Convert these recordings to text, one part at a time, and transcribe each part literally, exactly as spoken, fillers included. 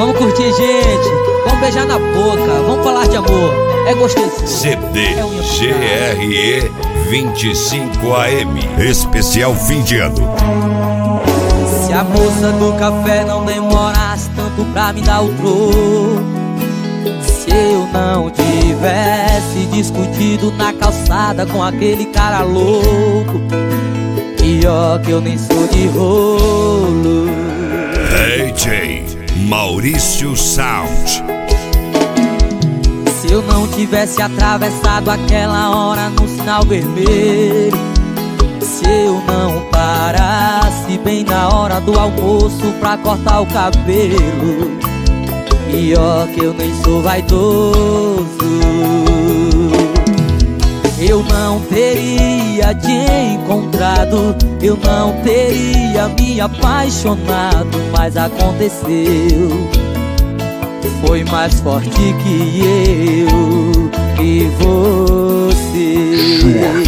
Vamos curtir, gente. Vamos beijar na boca. Vamos falar de amor. É gostoso. C D G R E vinte e cinco A M. Especial fim de ano. Se a moça do café não demorasse tanto pra me dar o troco, se eu não tivesse discutido na calçada com aquele cara louco, pior que eu nem sou de rolo. D J Maurício Sound. Se eu não tivesse atravessado aquela hora no sinal vermelho, se eu não parasse bem na hora do almoço pra cortar o cabelo, pior que eu nem sou vaidoso, eu não teria te encontrado, eu não teria me apaixonado, mas aconteceu. Foi mais forte que eu e você.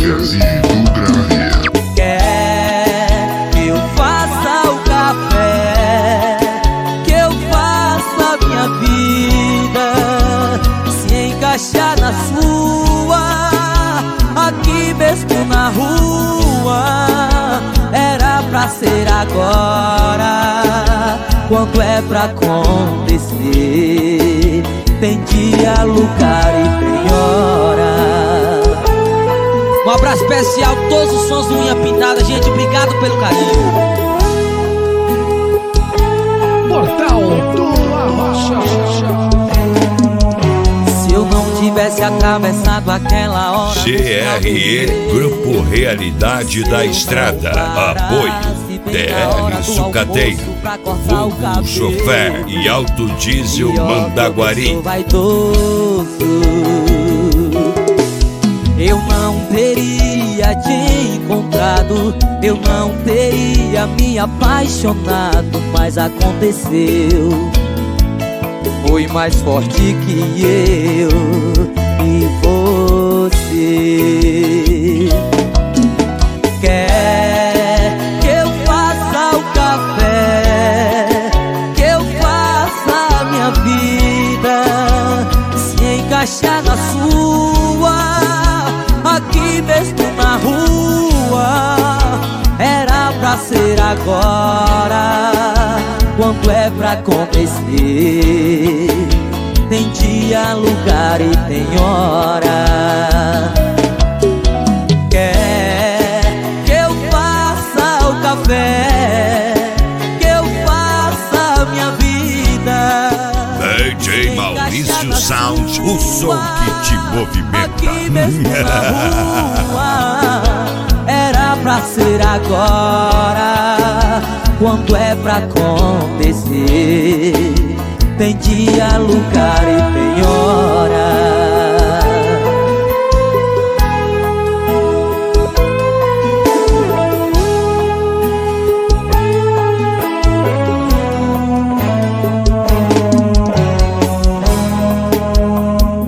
Quer que eu faça o café, que eu faça a minha vida se encaixar na sua, aqui mesmo na rua. Era pra ser agora, quando é pra acontecer, tem dia, lugar e tem hora. Um abraço especial, todos os sons do Unha Pintada. Gente, obrigado pelo carinho. Portal do Arrocha. Se eu não tivesse atravessado aquela hora, G R E Grupo Realidade da Estrada. Apoio D R Sucateiro, Vulgo Chofer e Alto Diesel Mandaguari. Eu não teria te encontrado, eu não teria me apaixonado, mas aconteceu. Foi mais forte que eu e você. Quer que eu faça o café, que eu faça a minha vida se encaixar na sua, aqui mesmo na rua. Era pra ser agora, quando é pra acontecer, tem dia, lugar e tem hora. Quer que eu faça o café, que eu faça a minha vida D J Maurício Sound, o som que te movimenta. Aqui mesmo na rua. Era pra ser agora, quando é pra acontecer, tem dia, lugar e tem